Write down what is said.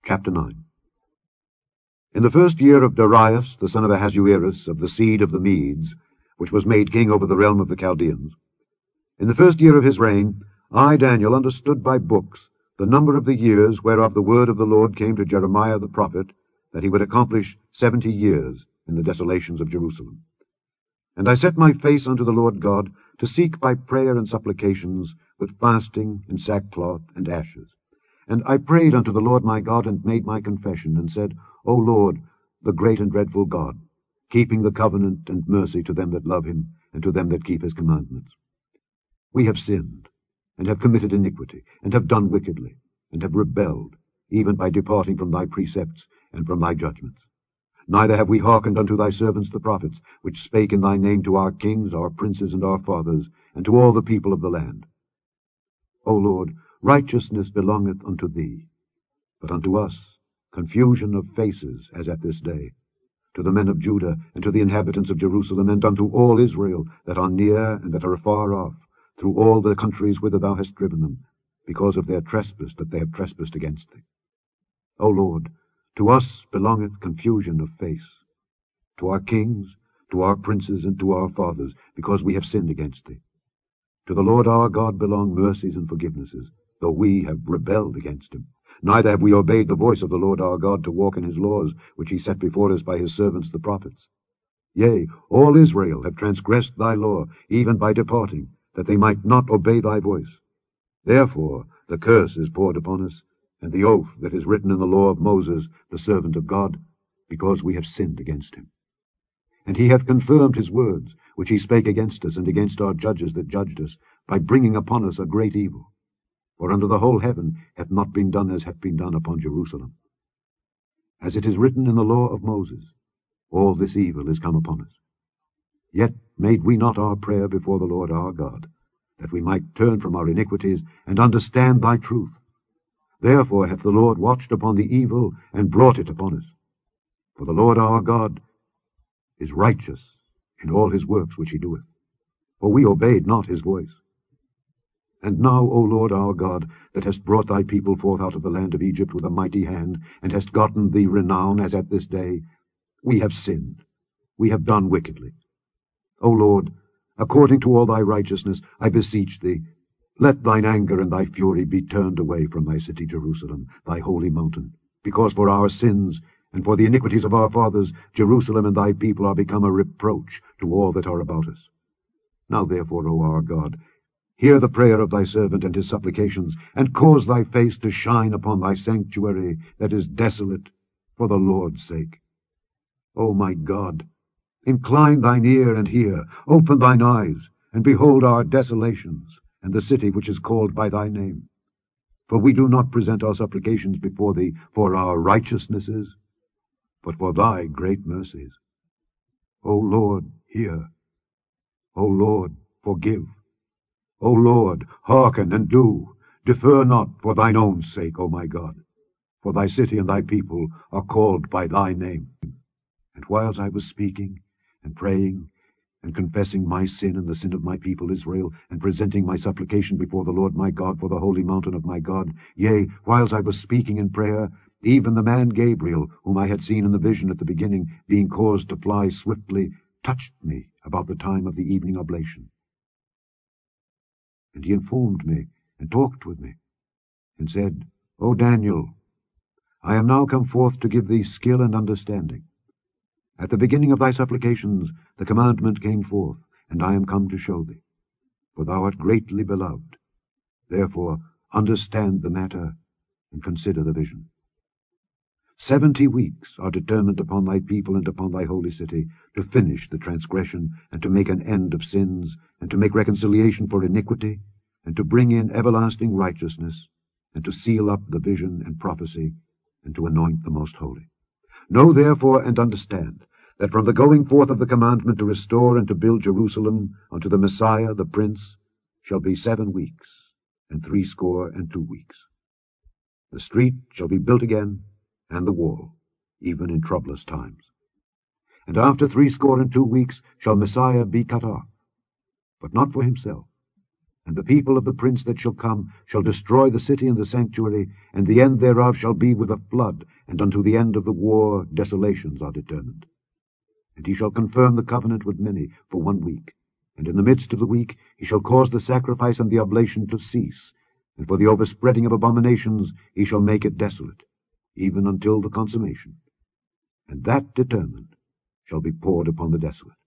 Chapter 9. In the first year of Darius, the son of Ahasuerus, of the seed of the Medes, which was made king over the realm of the Chaldeans, in the first year of his reign, I, Daniel, understood by books the number of the years whereof the word of the Lord came to Jeremiah the prophet, that he would accomplish 70 years in the desolations of Jerusalem. And I set my face unto the Lord God, to seek by prayer and supplications, with fasting and sackcloth and ashes. And I prayed unto the Lord my God, and made my confession, and said, O Lord, the great and dreadful God, keeping the covenant and mercy to them that love him, and to them that keep his commandments. We have sinned, and have committed iniquity, and have done wickedly, and have rebelled, even by departing from thy precepts and from thy judgments. Neither have we hearkened unto thy servants the prophets, which spake in thy name to our kings, our princes, and our fathers, and to all the people of the land. O Lord, righteousness belongeth unto thee, but unto us confusion of faces, as at this day, to the men of Judah, and to the inhabitants of Jerusalem, and unto all Israel that are near and that are afar off, through all the countries whither thou hast driven them, because of their trespass that they have trespassed against thee. O Lord, to us belongeth confusion of face, to our kings, to our princes, and to our fathers, because we have sinned against thee. To the Lord our God belong mercies and forgivenesses, though we have rebelled against him. Neither have we obeyed the voice of the Lord our God to walk in his laws, which he set before us by his servants the prophets. Yea, all Israel have transgressed thy law, even by departing, that they might not obey thy voice. Therefore the curse is poured upon us, and the oath that is written in the law of Moses, the servant of God, because we have sinned against him. And he hath confirmed his words, which he spake against us, and against our judges that judged us, by bringing upon us a great evil. For under the whole heaven hath not been done as hath been done upon Jerusalem. As it is written in the law of Moses, all this evil is come upon us. Yet made we not our prayer before the Lord our God, that we might turn from our iniquities, and understand thy truth. Therefore hath the Lord watched upon the evil, and brought it upon us. For the Lord our God is righteous in all his works which he doeth, for we obeyed not his voice. And now, O Lord our God, that hast brought thy people forth out of the land of Egypt with a mighty hand, and hast gotten thee renown, as at this day, we have sinned, we have done wickedly. O Lord, according to all thy righteousness, I beseech thee, let thine anger and thy fury be turned away from thy city Jerusalem, thy holy mountain, because for our sins and for the iniquities of our fathers, Jerusalem and thy people are become a reproach to all that are about us. Now therefore, O our God, hear the prayer of thy servant and his supplications, and cause thy face to shine upon thy sanctuary that is desolate, for the Lord's sake. O my God, incline thine ear and hear, open thine eyes, and behold our desolations, and the city which is called by thy name. For we do not present our supplications before thee for our righteousnesses, but for thy great mercies. O Lord, hear. O Lord, forgive. O Lord, hearken and do. Defer not for thine own sake, O my God. For thy city and thy people are called by thy name. And whiles I was speaking and praying and confessing my sin and the sin of my people Israel, and presenting my supplication before the Lord my God for the holy mountain of my God, yea, whiles I was speaking in prayer, even the man Gabriel, whom I had seen in the vision at the beginning, being caused to fly swiftly, touched me about the time of the evening oblation. And he informed me, and talked with me, and said, O Daniel, I am now come forth to give thee skill and understanding. At the beginning of thy supplications the commandment came forth, and I am come to show thee. For thou art greatly beloved. Therefore understand the matter, and consider the vision. 70 weeks are determined upon thy people and upon thy holy city, to finish the transgression, and to make an end of sins, and to make reconciliation for iniquity, and to bring in everlasting righteousness, and to seal up the vision and prophecy, and to anoint the most holy. Know therefore and understand, that from the going forth of the commandment to restore and to build Jerusalem unto the Messiah, the Prince, shall be 7 weeks, and 62 weeks. The street shall be built again, and the wall, even in troublous times. And after 62 weeks shall Messiah be cut off, but not for himself, And the people of the prince that shall come shall destroy the city and the sanctuary, and the end thereof shall be with a flood, and unto the end of the war desolations are determined. And he shall confirm the covenant with many for 1 week, and in the midst of the week he shall cause the sacrifice and the oblation to cease, and for the overspreading of abominations he shall make it desolate, even until the consummation. And that determined shall be poured upon the desolate.